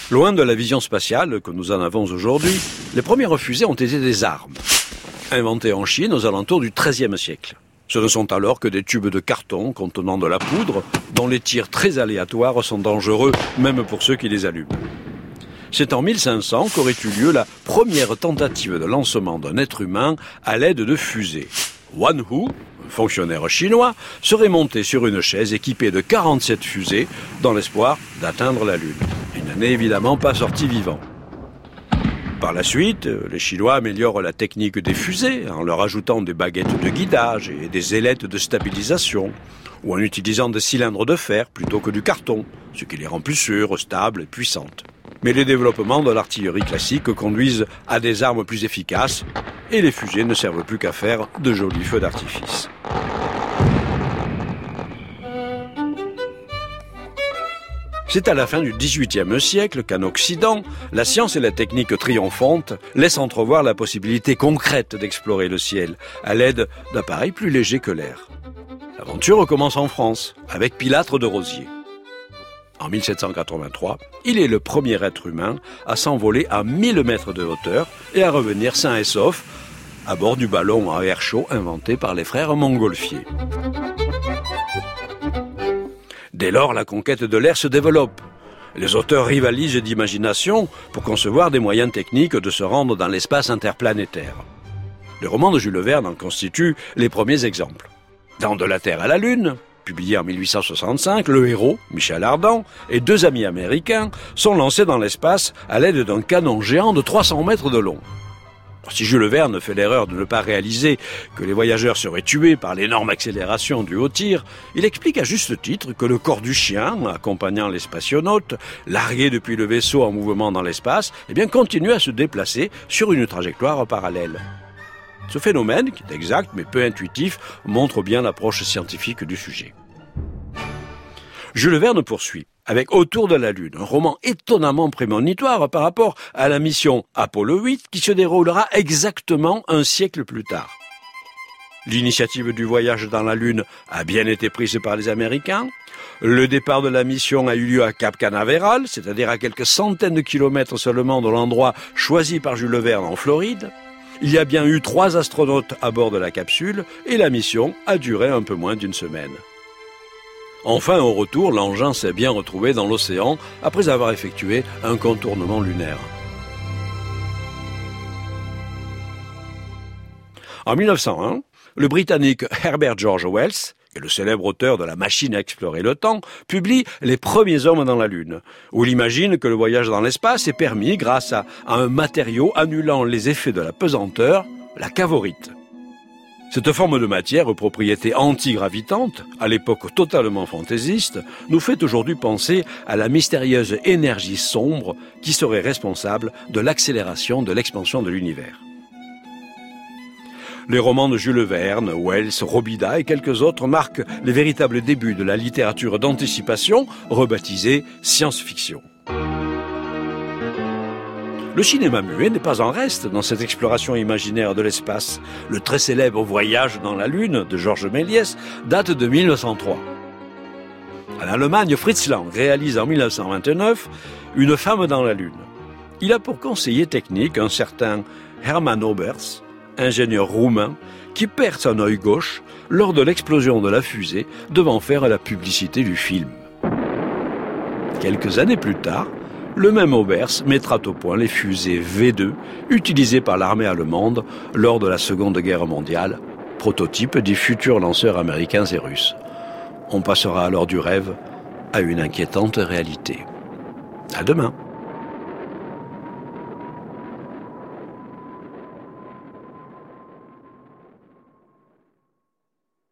Loin de la vision spatiale que nous en avons aujourd'hui, les premières fusées ont été des armes, inventées en Chine aux alentours du XIIIe siècle. Ce ne sont alors que des tubes de carton contenant de la poudre, dont les tirs très aléatoires sont dangereux, même pour ceux qui les allument. C'est en 1500 qu'aurait eu lieu la première tentative de lancement d'un être humain à l'aide de fusées. Wan Hu, un fonctionnaire chinois, serait monté sur une chaise équipée de 47 fusées dans l'espoir d'atteindre la Lune. Il n'en est évidemment pas sorti vivant. Par la suite, les Chinois améliorent la technique des fusées en leur ajoutant des baguettes de guidage et des ailettes de stabilisation, ou en utilisant des cylindres de fer plutôt que du carton, ce qui les rend plus sûres, stables et puissantes. Mais les développements de l'artillerie classique conduisent à des armes plus efficaces et les fusées ne servent plus qu'à faire de jolis feux d'artifice. C'est à la fin du XVIIIe siècle qu'en Occident, la science et la technique triomphantes laissent entrevoir la possibilité concrète d'explorer le ciel à l'aide d'appareils plus légers que l'air. L'aventure commence en France, avec Pilâtre de Rosiers. En 1783, il est le premier être humain à s'envoler à 1000 mètres de hauteur et à revenir sain et sauf à bord du ballon à air chaud inventé par les frères Montgolfier. Dès lors, la conquête de l'air se développe. Les auteurs rivalisent d'imagination pour concevoir des moyens techniques de se rendre dans l'espace interplanétaire. Les romans de Jules Verne en constituent les premiers exemples. Dans De la Terre à la Lune, publié en 1865, le héros, Michel Ardan, et 2 amis américains sont lancés dans l'espace à l'aide d'un canon géant de 300 mètres de long. Si Jules Verne fait l'erreur de ne pas réaliser que les voyageurs seraient tués par l'énorme accélération du haut tir, il explique à juste titre que le corps du chien, accompagnant les spationautes, largué depuis le vaisseau en mouvement dans l'espace, continue à se déplacer sur une trajectoire parallèle. Ce phénomène, qui est exact mais peu intuitif, montre bien l'approche scientifique du sujet. Jules Verne poursuit avec Autour de la Lune, un roman étonnamment prémonitoire par rapport à la mission Apollo 8 qui se déroulera exactement un siècle plus tard. L'initiative du voyage dans la Lune a bien été prise par les Américains. Le départ de la mission a eu lieu à Cap Canaveral, c'est-à-dire à quelques centaines de kilomètres seulement de l'endroit choisi par Jules Verne en Floride. Il y a bien eu 3 astronautes à bord de la capsule et la mission a duré un peu moins d'1 semaine. Enfin, au retour, l'engin s'est bien retrouvé dans l'océan après avoir effectué un contournement lunaire. En 1901, le Britannique Herbert George Wells, et le célèbre auteur de La Machine à explorer le temps, publie Les premiers hommes dans la Lune, où il imagine que le voyage dans l'espace est permis grâce à un matériau annulant les effets de la pesanteur, la cavorite. Cette forme de matière aux propriétés antigravitante, à l'époque totalement fantaisiste, nous fait aujourd'hui penser à la mystérieuse énergie sombre qui serait responsable de l'accélération de l'expansion de l'univers. Les romans de Jules Verne, Wells, Robida et quelques autres marquent les véritables débuts de la littérature d'anticipation, rebaptisée science-fiction. Le cinéma muet n'est pas en reste dans cette exploration imaginaire de l'espace. Le très célèbre Voyage dans la Lune de Georges Méliès date de 1903. En Allemagne, Fritz Lang réalise en 1929 Une femme dans la Lune. Il a pour conseiller technique un certain Hermann Oberth, ingénieur roumain, qui perd son œil gauche lors de l'explosion de la fusée devant faire la publicité du film. Quelques années plus tard, le même Oberth mettra au point les fusées V2 utilisées par l'armée allemande lors de la Seconde Guerre mondiale, prototype des futurs lanceurs américains et russes. On passera alors du rêve à une inquiétante réalité. À demain.